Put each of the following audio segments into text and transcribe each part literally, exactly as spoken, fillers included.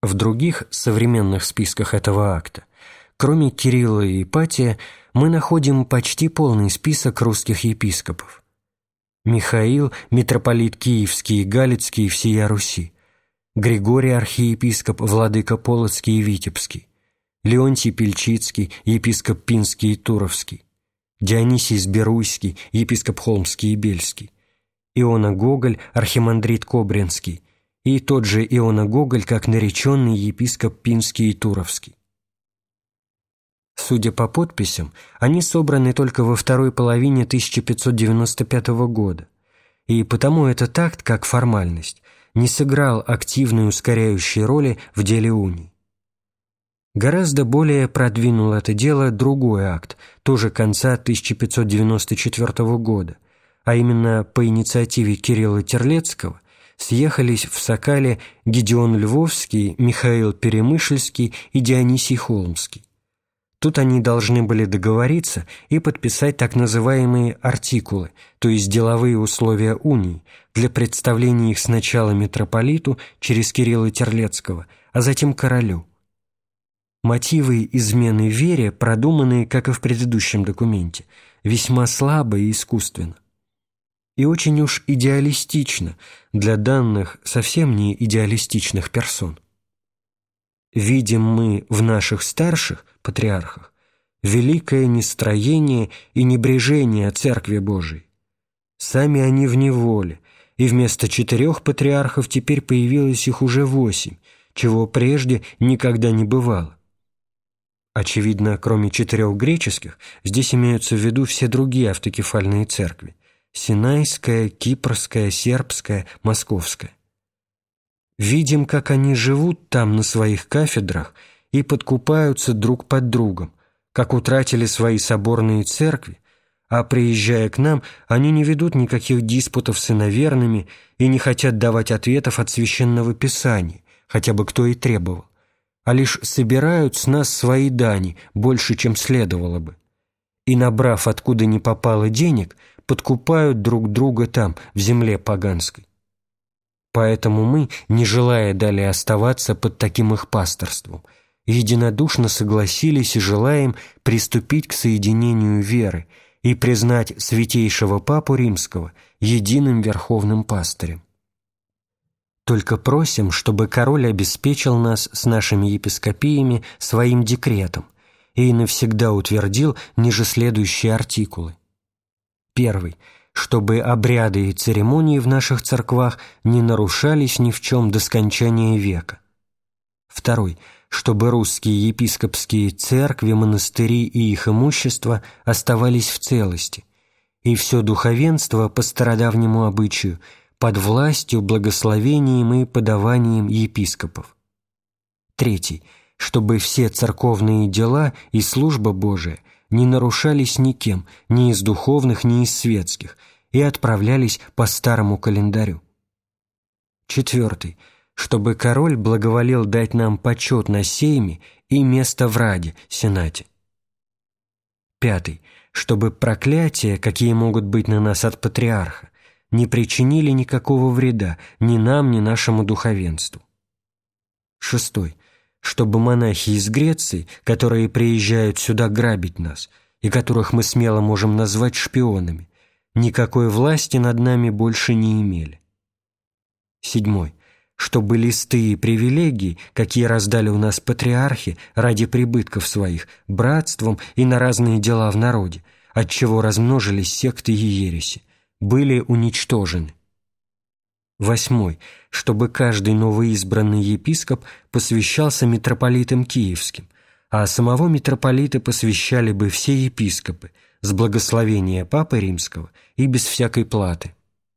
В других современных списках этого акта, кроме Кирилла и Ипатия, мы находим почти полный список русских епископов. Михаил, митрополит Киевский и Галицкий всея Руси, Григорий, архиепископ, владыка Полоцкий и Витебский, Леонтий Пельчицкий, епископ Пинский и Туровский, Дионисий Сберуйский, епископ Холмский и Бельский, Иона Гоголь, архимандрит Кобринский, и тот же Иона Гоголь, как нареченный епископ Пинский и Туровский. Судя по подписям, они собраны только во второй половине тысяча пятьсот девяносто пятого года, и потому этот акт, как формальность, не сыграл активной ускоряющей роли в деле уний. Гораздо более продвинул это дело другой акт, тоже конца тысяча пятьсот девяносто четвёртого года, а именно по инициативе Кирилла Терлецкого съехались в Сокале Гедеон Львовский, Михаил Перемышльский и Дионисий Холмский. Тут они должны были договориться и подписать так называемые артикулы, то есть деловые условия уний, для представления их сначала митрополиту через Кирилла Терлецкого, а затем королю. Мотивы измены вере, продуманные, как и в предыдущем документе, весьма слабо и искусственно. И очень уж идеалистично для данных совсем не идеалистичных персон. Видим мы в наших старших, патриархах, великое нестроение и небрежение Церкви Божией. Сами они в неволе, и вместо четырех патриархов теперь появилось их уже восемь, чего прежде никогда не бывало. Очевидно, кроме четырех греческих, здесь имеются в виду все другие автокефальные церкви – Синайская, Кипрская, Сербская, Московская. Видим, как они живут там на своих кафедрах и подкупаются друг под другом, как утратили свои соборные церкви, а приезжая к нам, они не ведут никаких диспутов с иноверными и не хотят давать ответов от Священного Писания, хотя бы кто и требовал, а лишь собирают с нас свои дани больше, чем следовало бы, и, набрав откуда ни попало денег, подкупают друг друга там, в земле поганской. Поэтому мы, не желая далее оставаться под таким их пасторством, единодушно согласились и желаем приступить к соединению веры и признать святейшего Папу Римского единым верховным пастырем. Только просим, чтобы король обеспечил нас с нашими епископиями своим декретом и навсегда утвердил ниже следующие артикулы. Первый. Чтобы обряды и церемонии в наших церквах не нарушались ни в чем до скончания века. Второй. Чтобы русские епископские церкви, монастыри и их имущество оставались в целости, и все духовенство по стародавнему обычаю под властью, благословением и подаванием епископов. Третий. Чтобы все церковные дела и служба Божия не нарушались никем, ни из духовных, ни из светских, и отправлялись по старому календарю. Четвертый. Чтобы король благоволил дать нам почет на сейме и место в Раде, Сенате. Пятый. Чтобы проклятия, какие могут быть на нас от патриарха, не причинили никакого вреда ни нам, ни нашему духовенству. Шестой. Чтобы монахи из Греции, которые приезжают сюда грабить нас, и которых мы смело можем назвать шпионами, никакой власти над нами больше не имели. Седьмой. Чтобы листы и привилегии, какие раздали у нас патриархи ради прибытков своих, братством и на разные дела в народе, отчего размножились секты и ереси, были уничтожены. Восьмой. Чтобы каждый новоизбранный епископ посвящался митрополитам киевским, а самого митрополита посвящали бы все епископы с благословения Папы Римского и без всякой платы.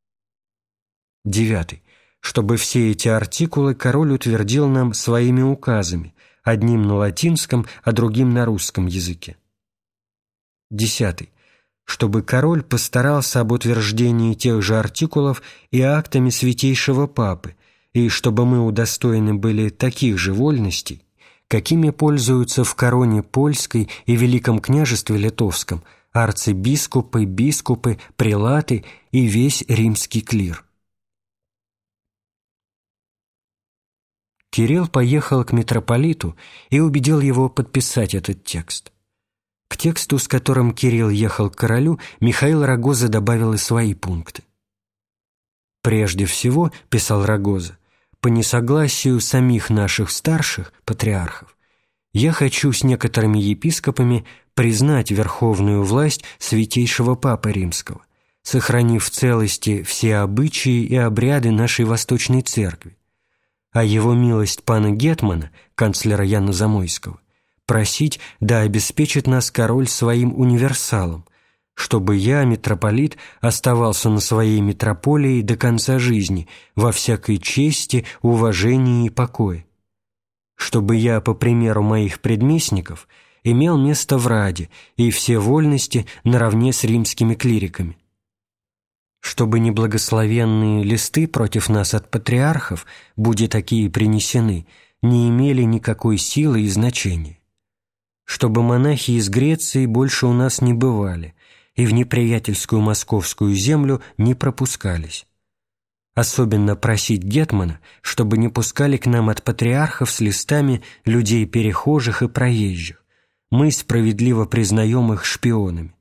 Девятый. Чтобы все эти артикулы король утвердил нам своими указами, одним на латинском, а другим на русском языке. Десятый. Чтобы король постарался об утверждении тех же артикулов и актами святейшего Папы, и чтобы мы удостоены были таких же вольностей, какими пользуются в короне польской и Великом княжестве Литовском арцибискупы, бискупы, прелаты и весь римский клир. Кирилл поехал к митрополиту и убедил его подписать этот текст. К тексту, с которым Кирилл ехал к королю, Михаил Рагоза добавил и свои пункты. «Прежде всего, — писал Рагоза, — по несогласию самих наших старших, патриархов, я хочу с некоторыми епископами признать верховную власть Святейшего Папы Римского, сохранив в целости все обычаи и обряды нашей Восточной Церкви, а его милость пана Гетмана, канцлера Яна Замойского, просить да обеспечит нас король своим универсалом, чтобы я, митрополит, оставался на своей митрополии до конца жизни во всякой чести, уважении и покое, чтобы я, по примеру моих предместников, имел место в Раде и все вольности наравне с римскими клириками, чтобы неблагословенные листы против нас от патриархов, будь такие принесены, не имели никакой силы и значения, чтобы монахи из Греции больше у нас не бывали и в неприятельскую московскую землю не пропускались. Особенно просить гетмана, чтобы не пускали к нам от патриархов с листами людей перехожих и проезжих. Мы справедливо признаем их шпионами».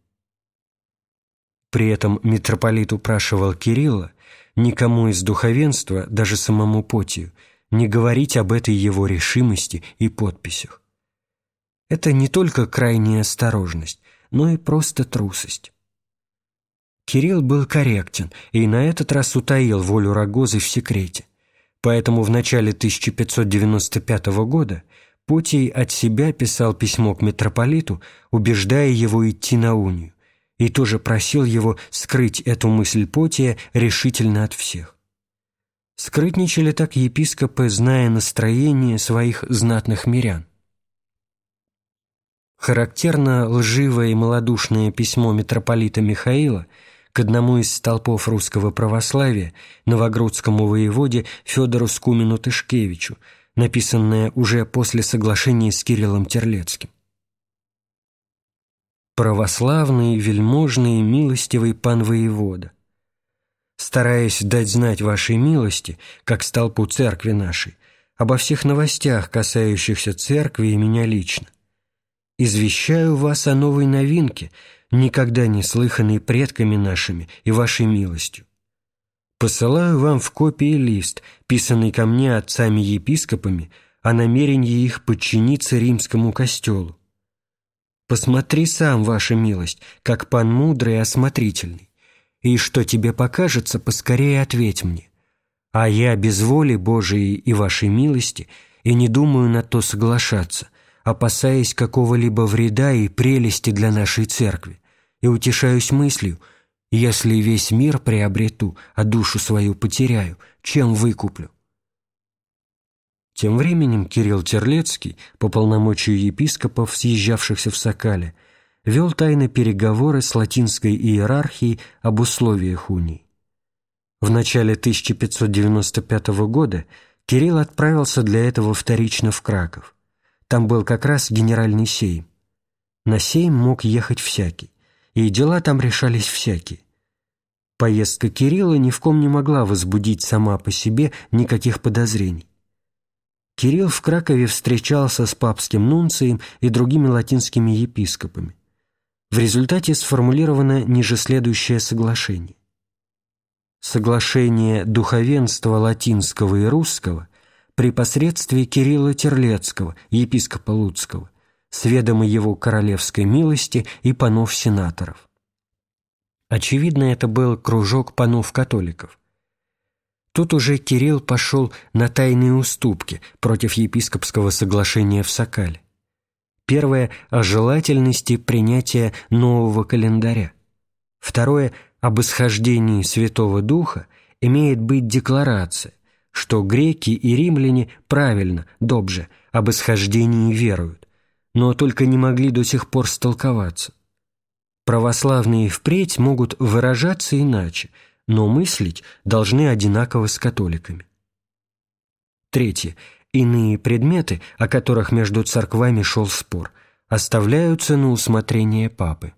При этом митрополит упрашивал Кирилла никому из духовенства, даже самому Потию, не говорить об этой его решимости и подписях. Это не только крайняя осторожность, но и просто трусость. Кирилл был корректен и на этот раз утаил волю Рагозы в секрете, поэтому в начале тысяча пятьсот девяносто пятого года Потий от себя писал письмо к митрополиту, убеждая его идти на унию, и тоже просил его скрыть эту мысль Потия решительно от всех. Скрытничали так епископы, зная настроение своих знатных мирян. Характерно лживое и малодушное письмо митрополита Михаила к одному из столпов русского православия, новогрудскому воеводе Федору Скумину Тышкевичу, написанное уже после соглашения с Кириллом Терлецким. «Православный, вельможный, милостивый пан воевода, стараясь дать знать вашей милости, как столпу церкви нашей, обо всех новостях, касающихся церкви и меня лично, извещаю вас о новой новинке, никогда не слыханной предками нашими и вашей милостью. Посылаю вам в копии лист, писанный ко мне отцами-епископами о намерении их подчиниться римскому костелу. Посмотри сам, ваша милость, как пан мудрый и осмотрительный, и что тебе покажется, поскорее ответь мне. А я без воли Божией и вашей милости и не думаю на то соглашаться, опасаясь какого-либо вреда и прелести для нашей церкви, и утешаюсь мыслью, если весь мир приобрету, а душу свою потеряю, чем выкуплю?» Тем временем Кирилл Терлецкий, по полномочию епископов, съезжавшихся в Сокале, вел тайные переговоры с латинской иерархией об условиях унии. В начале тысяча пятьсот девяносто пятого года Кирилл отправился для этого вторично в Краков. Там был как раз генеральный сейм. На сейм мог ехать всякий, и дела там решались всякие. Поездка Кирилла ни в ком не могла возбудить сама по себе никаких подозрений. Кирилл в Кракове встречался с папским нунцием и другими латинскими епископами. В результате сформулировано ниже следующее соглашение. Соглашение духовенства латинского и русского при посредстве Кирилла Терлецкого, епископа Луцкого, с ведома его королевской милости и панов-сенаторов. Очевидно, это был кружок панов-католиков. Тут уже Кирилл пошел на тайные уступки против епископского соглашения в Сокале. Первое – о желательности принятия нового календаря. Второе – об исхождении Святого Духа имеет быть декларация, что греки и римляне правильно, добже, об исхождении веруют, но только не могли до сих пор столковаться. Православные впредь могут выражаться иначе, но мыслить должны одинаково с католиками. Третье. Иные предметы, о которых между церквами шел спор, оставляются на усмотрение папы.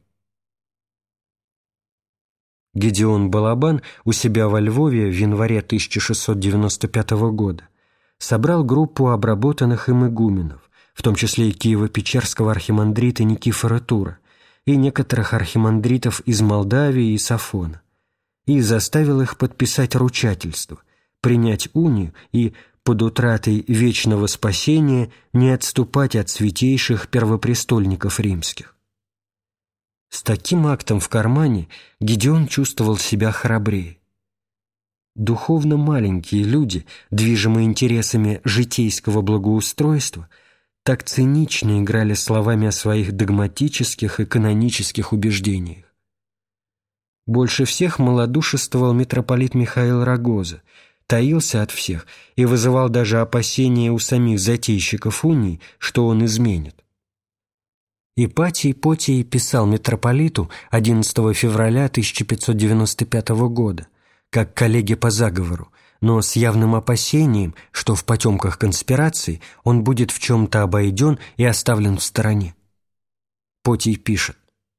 Гедеон Балабан у себя во Львове в январе тысяча шестьсот девяносто пятого года собрал группу обработанных им игуменов, в том числе и киево-печерского архимандрита Никифора Тура, и некоторых архимандритов из Молдавии и Сафона, и заставил их подписать ручательство, принять унию и, под утратой вечного спасения, не отступать от святейших первопрестольников римских. С таким актом в кармане Гедеон чувствовал себя храбрее. Духовно маленькие люди, движимые интересами житейского благоустройства, так цинично играли словами о своих догматических и канонических убеждениях. Больше всех малодушествовал митрополит Михаил Рагоза, таился от всех и вызывал даже опасения у самих затейщиков уний, что он изменит. Ипатий Потий писал митрополиту одиннадцатого февраля тысяча пятьсот девяносто пятого года, как коллеге по заговору, но с явным опасением, что в потемках конспирации он будет в чем-то обойден и оставлен в стороне. Потий пишет: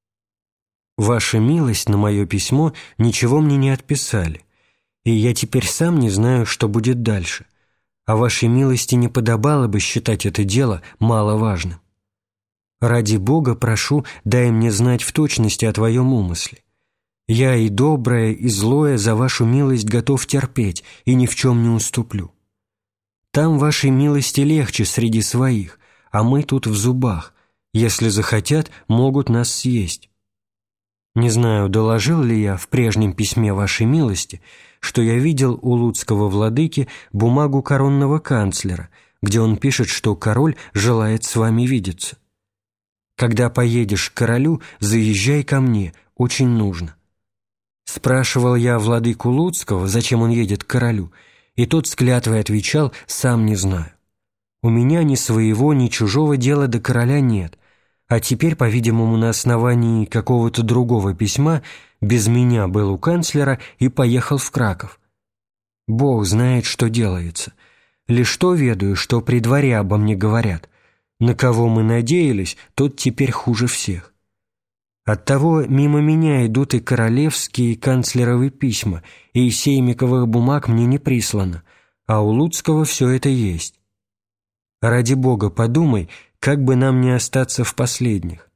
«Ваша милость на мое письмо ничего мне не отписали, и я теперь сам не знаю, что будет дальше, а вашей милости не подобало бы считать это дело маловажным. Ради Бога прошу, дай мне знать в точности о твоем умысле. Я и доброе, и злое за вашу милость готов терпеть и ни в чем не уступлю. Там вашей милости легче среди своих, а мы тут в зубах, если захотят, могут нас съесть. Не знаю, доложил ли я в прежнем письме вашей милости, что я видел у луцкого владыки бумагу коронного канцлера, где он пишет, что король желает с вами видеться. Когда поедешь к королю, заезжай ко мне, очень нужно». Спрашивал я владыку Луцкого, зачем он едет к королю, и тот с клятвой отвечал: «Сам не знаю. У меня ни своего, ни чужого дела до короля нет, а теперь, по-видимому, на основании какого-то другого письма без меня был у канцлера и поехал в Краков. Бог знает, что делается. Лишь то ведаю, что при дворе обо мне говорят. На кого мы надеялись, тот теперь хуже всех. Оттого мимо меня идут и королевские, и канцлеровы письма, и сеймиковых бумаг мне не прислано, а у Луцкого все это есть. Ради Бога подумай, как бы нам не остаться в последних.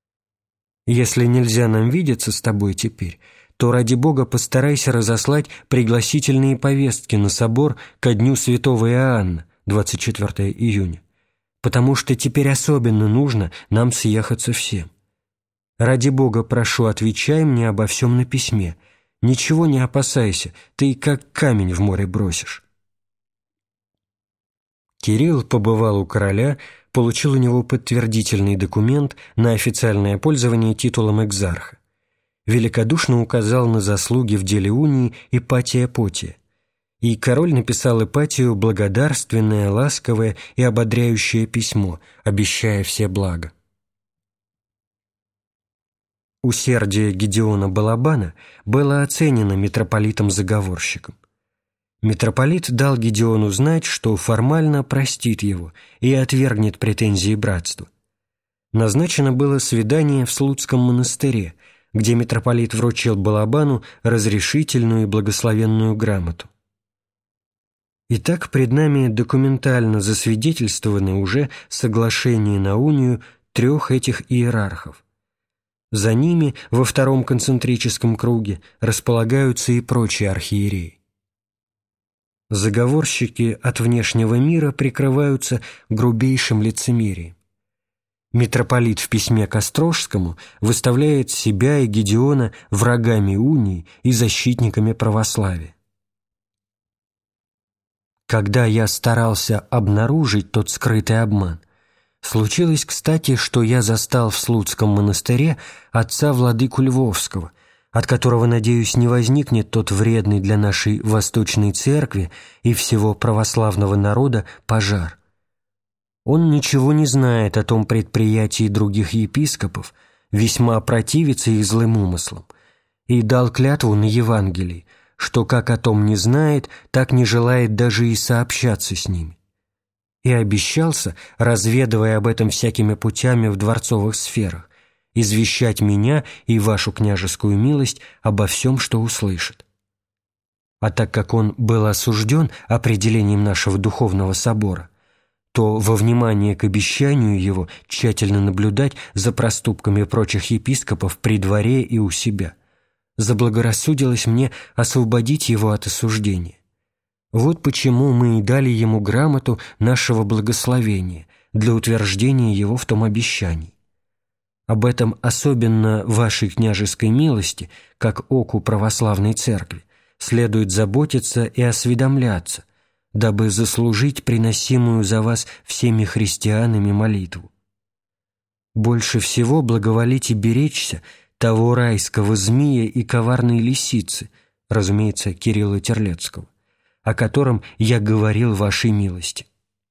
Если нельзя нам видеться с тобой теперь, то ради Бога постарайся разослать пригласительные повестки на собор ко дню святого Иоанна, двадцать четвёртого июня, потому что теперь особенно нужно нам съехаться всем. Ради Бога прошу, отвечай мне обо всем на письме. Ничего не опасайся, ты как камень в море бросишь». Кирилл побывал у короля, получил у него подтвердительный документ на официальное пользование титулом экзарха. Великодушно указал на заслуги в деле унии Ипатия Потия. И король написал Ипатию благодарственное, ласковое и ободряющее письмо, обещая все блага. Усердие Гедеона Балабана было оценено митрополитом-заговорщиком. Митрополит дал Гедеону знать, что формально простит его и отвергнет претензии братства. Назначено было свидание в Слуцком монастыре, где митрополит вручил Балабану разрешительную и благословенную грамоту. Итак, пред нами документально засвидетельствованы уже соглашения на унию трех этих иерархов. За ними во втором концентрическом круге располагаются и прочие архиереи. Заговорщики от внешнего мира прикрываются грубейшим лицемерием. Митрополит в письме к Острожскому выставляет себя и Гедеона врагами унии и защитниками православия. Когда я старался обнаружить тот скрытый обман, случилось, кстати, что я застал в Слуцком монастыре отца владыку Львовского, от которого, надеюсь, не возникнет тот вредный для нашей Восточной Церкви и всего православного народа пожар. Он ничего не знает о том предприятии других епископов, весьма противится их злым умыслам, и дал клятву на Евангелии, что как о том не знает, так не желает даже и сообщаться с ними. И обещался, разведывая об этом всякими путями в дворцовых сферах, извещать меня и вашу княжескую милость обо всем, что услышит. А так как он был осужден определением нашего духовного собора, то во внимание к обещанию его тщательно наблюдать за проступками прочих епископов при дворе и у себя, заблагорассудилось мне освободить его от осуждения. Вот почему мы и дали ему грамоту нашего благословения для утверждения его в том обещании. Об этом особенно вашей княжеской милости, как оку православной церкви, следует заботиться и осведомляться, дабы заслужить приносимую за вас всеми христианами молитву. Больше всего благоволите беречься того райского змея и коварной лисицы, разумеется, Кирилла Терлецкого, о котором я говорил вашей милости.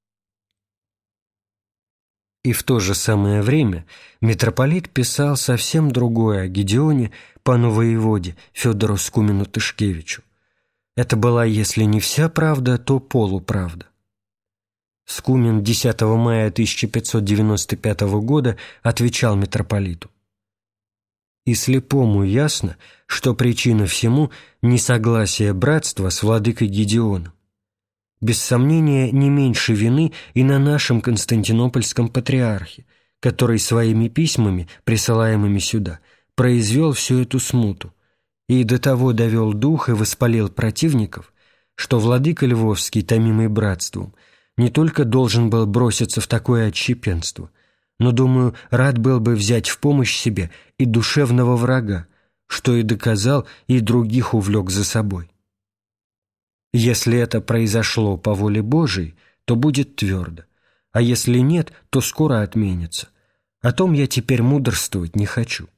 И в то же самое время митрополит писал совсем другое о Гедеоне, пану воеводе Федору Скумину Тышкевичу. Это была, если не вся правда, то полуправда. Скумин десятого мая тысяча пятьсот девяносто пятого года отвечал митрополиту: «И слепому ясно, что причина всему – несогласие братства с владыкой Гедеоном. Без сомнения, не меньше вины и на нашем константинопольском патриархе, который своими письмами, присылаемыми сюда, произвел всю эту смуту и до того довел дух и воспалил противников, что владыка Львовский, томимый братством, не только должен был броситься в такое отщепенство, но, думаю, рад был бы взять в помощь себе и душевного врага, что и доказал, и других увлек за собой. Если это произошло по воле Божией, то будет твердо, а если нет, то скоро отменится. О том я теперь мудрствовать не хочу».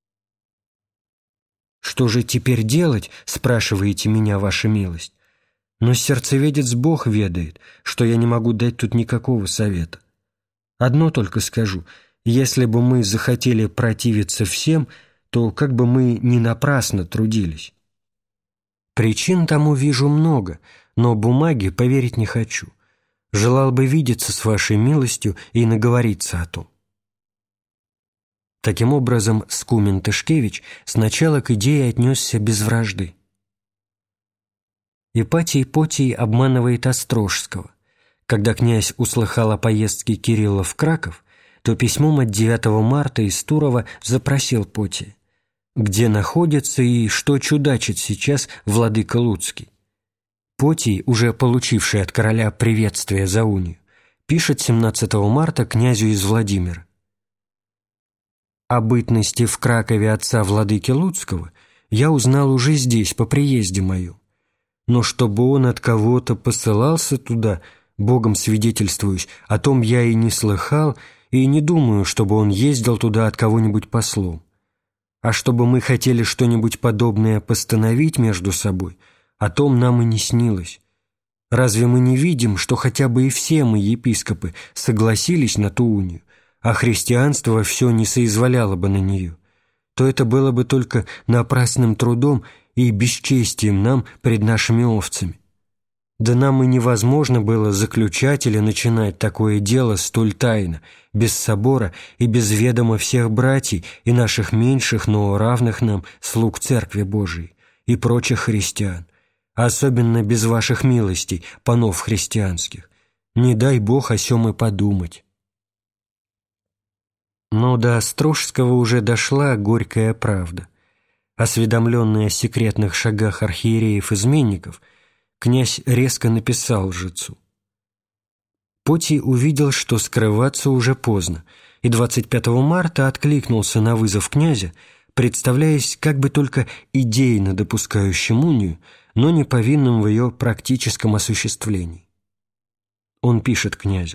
«Что же теперь делать?» – спрашиваете меня, ваша милость. Но сердцеведец Бог ведает, что я не могу дать тут никакого совета. Одно только скажу: если бы мы захотели противиться всем, то как бы мы не напрасно трудились. Причин тому вижу много, но бумаге поверить не хочу. Желал бы видеться с вашей милостью и наговориться о том». Таким образом, Скумин Тышкевич сначала к идее отнесся без вражды. Ипатий Потий обманывает Острожского. Когда князь услыхал о поездке Кирилла в Краков, то письмом от девятого марта из Турова запросил Потия: где находится и что чудачит сейчас владыка Луцкий. Потий, уже получивший от короля приветствие за унию, пишет семнадцатого марта князю из Владимира: «О бытности в Кракове отца владыки Луцкого я узнал уже здесь, по приезде мою. Но чтобы он от кого-то посылался туда, Богом свидетельствуюсь, о том я и не слыхал, и не думаю, чтобы он ездил туда от кого-нибудь послом. А чтобы мы хотели что-нибудь подобное постановить между собой, о том нам и не снилось. Разве мы не видим, что хотя бы и все мы, епископы, согласились на ту унию, а христианство все не соизволяло бы на нее? То это было бы только напрасным трудом и бесчестием нам пред нашими овцами. Да нам и невозможно было заключать или начинать такое дело столь тайно, без собора и без ведома всех братьев и наших меньших, но равных нам слуг Церкви Божией и прочих христиан, особенно без ваших милостей, панов христианских. Не дай Бог о сем и подумать». Но до Острожского уже дошла горькая правда. Осведомленный о секретных шагах архиереев-изменников, князь резко написал лжецу. Потий увидел, что скрываться уже поздно, и двадцать пятого марта откликнулся на вызов князя, представляясь как бы только идейно допускающим унию, но не повинным в ее практическом осуществлении. Он пишет князю: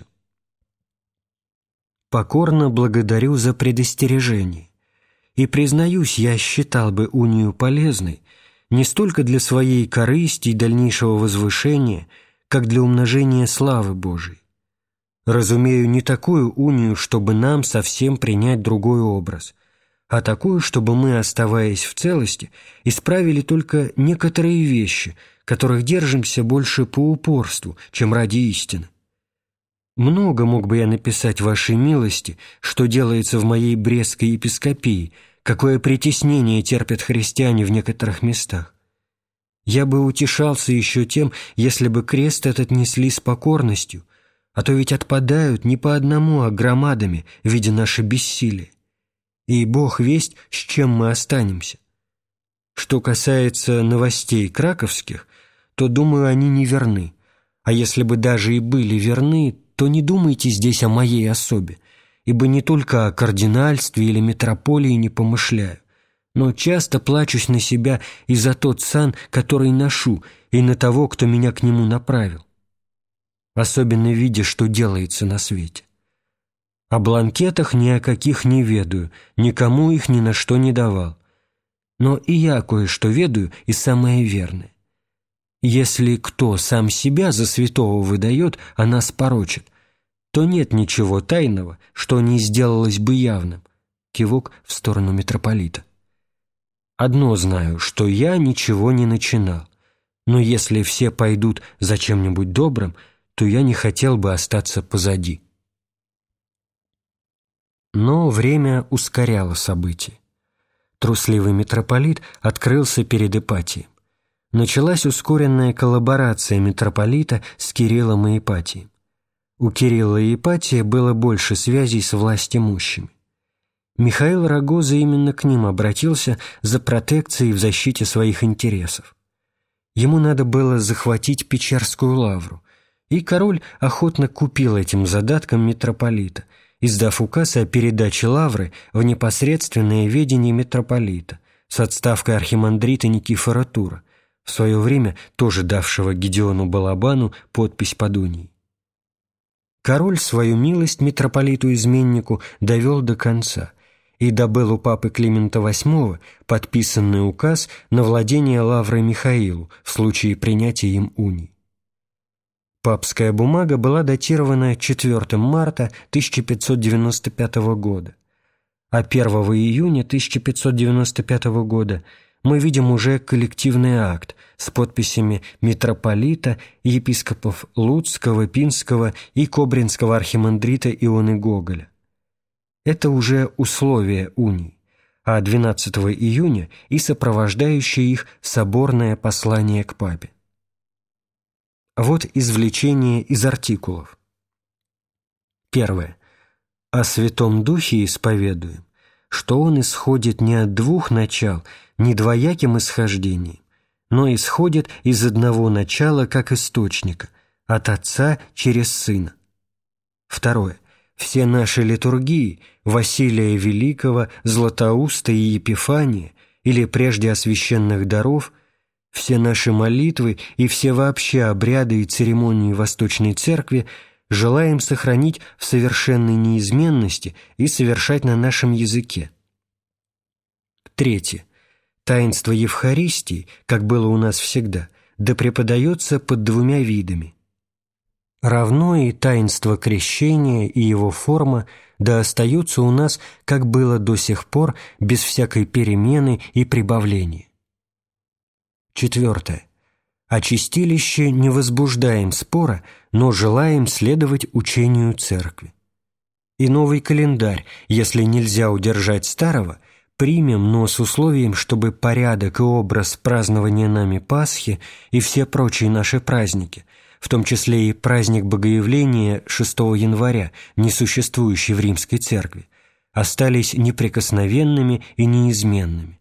«Покорно благодарю за предостережение, и, признаюсь, я считал бы унию полезной не столько для своей корысти и дальнейшего возвышения, как для умножения славы Божией. Разумею не такую унию, чтобы нам совсем принять другой образ, а такую, чтобы мы, оставаясь в целости, исправили только некоторые вещи, которых держимся больше по упорству, чем ради истины. Много мог бы я написать вашей милости, что делается в моей Брестской епископии, какое притеснение терпят христиане в некоторых местах. Я бы утешался еще тем, если бы крест этот несли с покорностью, а то ведь отпадают не по одному, а громадами, видя наше бессилие. И Бог весть, с чем мы останемся. Что касается новостей краковских, то, думаю, они не верны. А если бы даже и были верны, то не думайте здесь о моей особе, ибо не только о кардинальстве или митрополии не помышляю, но часто плачусь на себя и за тот сан, который ношу, и на того, кто меня к нему направил. Особенно видя, что делается на свете. О бланкетах ни о каких не ведаю, никому их ни на что не давал. Но и я кое-что ведаю, и самое верное. Если кто сам себя за святого выдает, а нас порочит, то нет ничего тайного, что не сделалось бы явным. Кивок в сторону митрополита. Одно знаю, что я ничего не начинал, но если все пойдут за чем-нибудь добрым, то я не хотел бы остаться позади. Но время ускоряло события. Трусливый митрополит открылся перед Ипатием. Началась ускоренная коллаборация митрополита с Кириллом и Ипатием. У Кирилла и Ипатия было больше связей с властимущими. Михаил Рагоза именно к ним обратился за протекцией в защите своих интересов. Ему надо было захватить Печерскую лавру, и король охотно купил этим задатком митрополита, издав указ о передаче лавры в непосредственное ведение митрополита с отставкой архимандрита Никифора Тура, в свое время тоже давшего Гедеону Балабану подпись под унией. Король свою милость митрополиту-изменнику довел до конца и добыл у папы Климента восьмого подписанный указ на владение лаврой Михаилу в случае принятия им унии. Папская бумага была датирована четвёртого марта тысяча пятьсот девяносто пятого года, а первого июня тысяча пятьсот девяносто пятого года мы видим уже коллективный акт с подписями митрополита, епископов Луцкого, Пинского и Кобринского архимандрита Ионы Гоголя. Это уже условия унии, а двенадцатого июня и сопровождающее их соборное послание к папе. Вот извлечение из артикулов. Первое. О Святом Духе исповедуем, что он исходит не от двух начал, не двояким исхождением, но исходит из одного начала как источника, от Отца через Сына. Второе. Все наши литургии, Василия Великого, Златоуста и Епифания, или прежде освященных даров, все наши молитвы и все вообще обряды и церемонии Восточной Церкви желаем сохранить в совершенной неизменности и совершать на нашем языке. Третье. Таинство Евхаристии, как было у нас всегда, да преподается под двумя видами. Равно и таинство крещения и его форма да остаются у нас, как было до сих пор, без всякой перемены и прибавления. Четвертое. О чистилище не возбуждаем спора, но желаем следовать учению Церкви. И новый календарь, если нельзя удержать старого, примем, но с условием, чтобы порядок и образ празднования нами Пасхи и все прочие наши праздники, в том числе и праздник Богоявления шестого января, несуществующий в Римской Церкви, остались неприкосновенными и неизменными.